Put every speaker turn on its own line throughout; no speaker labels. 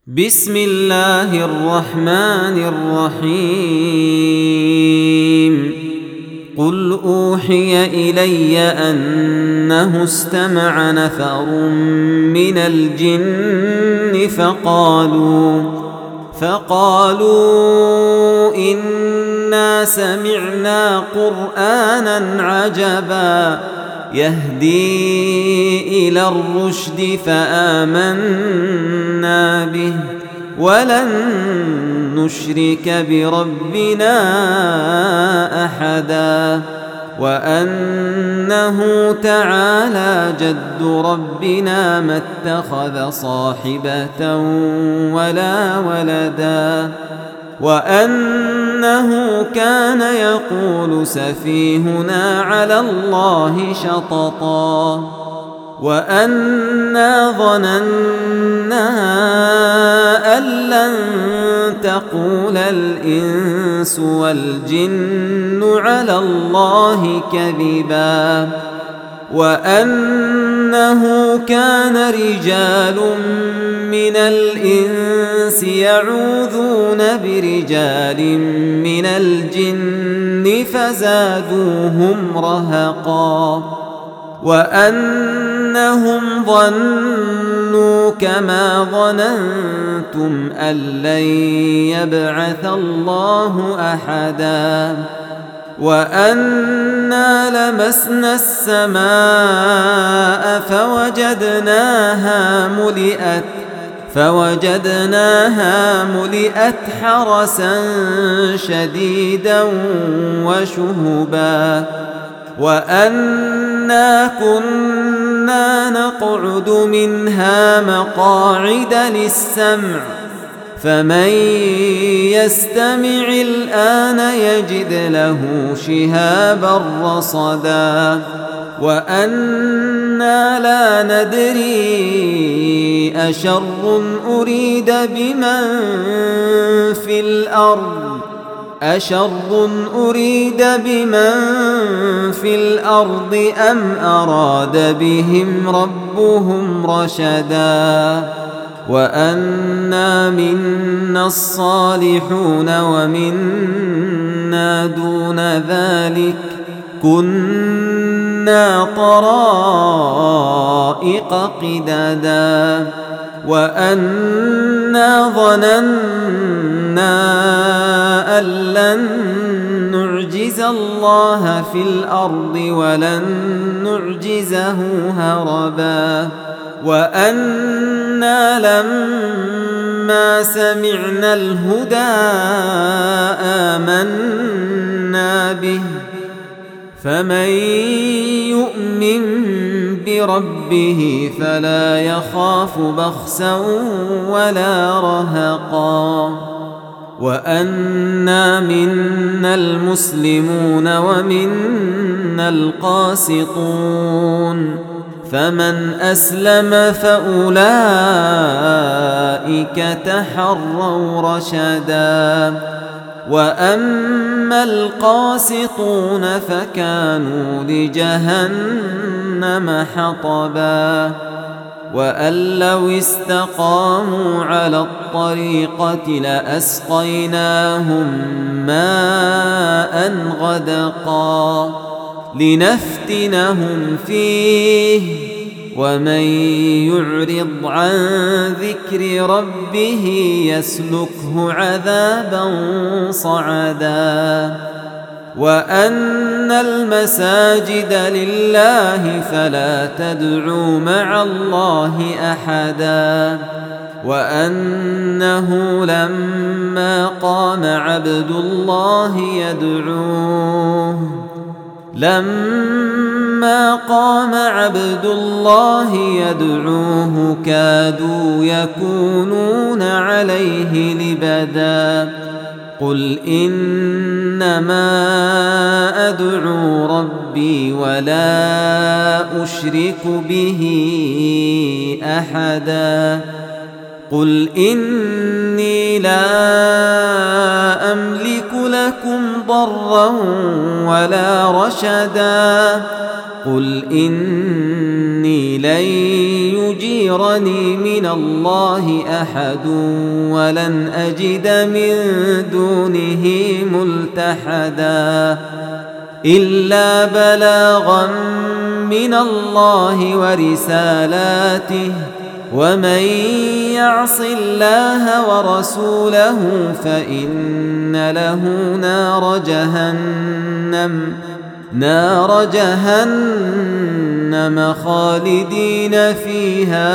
بسم الله الرحمن الرحيم قل أوحي إلي أنه استمع نفر من الجن فقالوا إنا سمعنا قرآنا عجبا يهدي إلى الرشد فآمنا به ولن نشرك بربنا أحدا وأنه تعالى جد ربنا ما اتخذ صاحبة ولا ولدا وأنه كان يقول سفيهنا على الله شططا وأنا ظننا أن لن تقول الإنس والجن على الله كذبا وأنه كان رجال من الإنس يعوذون برجال من الجن فزادوهم رهقا وأنهم ظنوا كما ظننتم أن لن يبعث الله أحدا وأنا لمسنا السماء فوجدناها ملئت حرسا شديدا وشهبا وأنا كنا نقعد منها مقاعد للسمع فمن يستمع الآن يجد له شهابا رصدا وأنا لا ندري أشر أريد بمن في الأرض أم أراد بهم ربهم رشدا وأنا منا الصالحون ومنا دون ذلك كنا طرائق قددا وأنا ظننا أن لن نعجز الله في الأرض ولن نعجزه هربا وأنا لما سمعنا الهدى آمنا به فمن يؤمن بربه فلا يخاف بخسا ولا رهقا وأنا منا المسلمون ومنا القاسطون فمن أسلم فأولئك تحروا رشدا وأما القاسطون فكانوا لجهنم حطبا وأن لو استقاموا على الطريقة لأسقيناهم ماء غدقا لنفتنهم فيه ومن يعرض عن ذكر ربه يسلكه عذابا صعدا وأن المساجد لله فلا تدعوا مع الله أحدا وأنه لما قام عبد الله يدعوه كادوا يكونون عليه لبدا قل إنما أدعو ربي ولا أشرك به أحدا قل إني لا أملك لكم ضرا ولا رشدا قل إني لن يجيرني من الله أحد ولن أجد من دونه ملتحدا إلا بلاغا من الله ورسالاته ومن يعص الله ورسوله فإن له نار جهنم خالدين فيها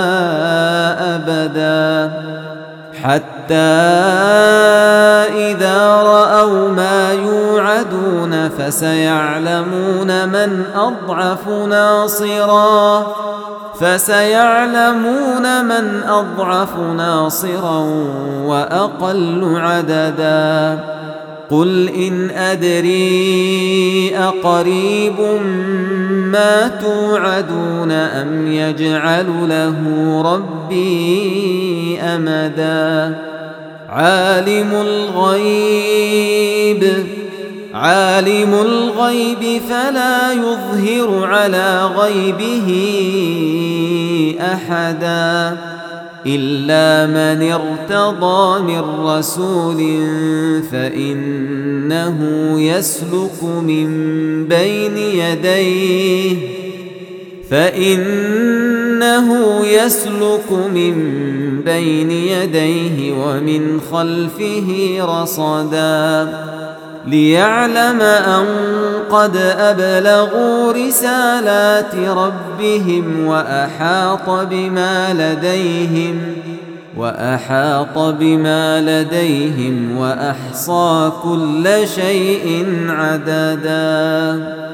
أبدا حتى إذا رأوا ما يوعدون فسيعلمون من أضعف ناصرا وأقل عددا قل إن أدري أقريب ما توعدون أم يجعل له ربي أمدا عالم الغيب فلا يظهر على غيبه أحدا إلا من ارتضى من رسول فإنه يسلك من بين يديه ومن خلفه رصدا ليعلم أن قد أبلغوا رسالات ربهم وأحاط بما لديهم وأحصى كل شيء عددا.